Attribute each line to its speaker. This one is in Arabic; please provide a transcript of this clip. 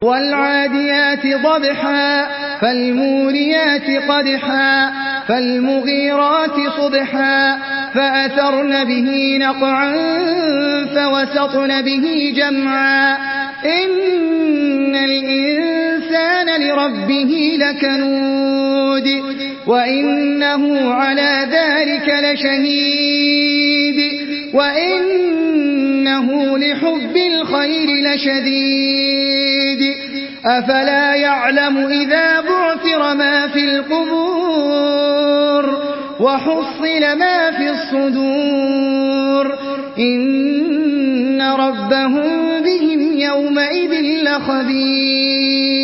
Speaker 1: والعاديات ضبحا فالموريات قدحا فالمغيرات صبحا فأثرن به نقعا فوسطن به جمعا إن الإنسان لربه لكنود وإنه على ذلك لشهيد وإنه لحب الخير لشديد أفلا يعلم إذا بعثر ما في القبور وحصل ما في الصدور إن ربهم بهم يومئذ لخبير